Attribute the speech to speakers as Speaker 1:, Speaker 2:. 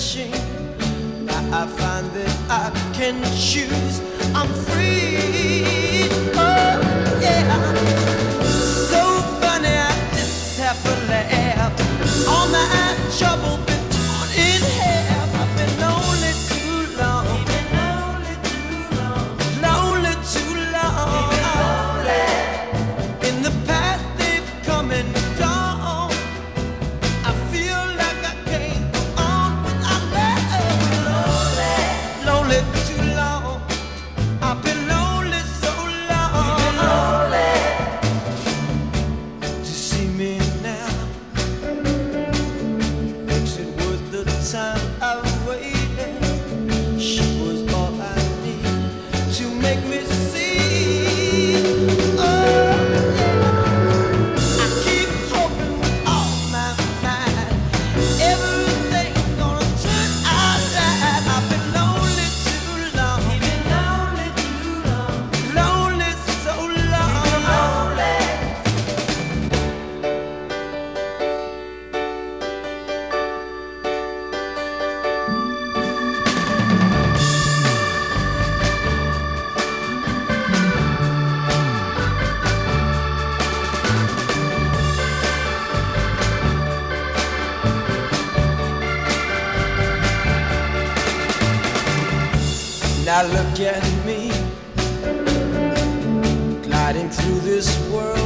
Speaker 1: searching. Now I find that I can choose. I'm free. Oh yeah. So funny, I just have a laugh. All my trouble been torn in half. I've been lonely too long. Lonely too long. In the past they've come and gone. I feel like I can't go on without love. Lonely too long. I've been lonely so long. To see me now makes it worth the time I waited. She was all I need to make me see. Oh, I keep hoping with all my mind everything's gonna turn out right. I've been lonely too long. Lonely so long. Now look at me, gliding through this world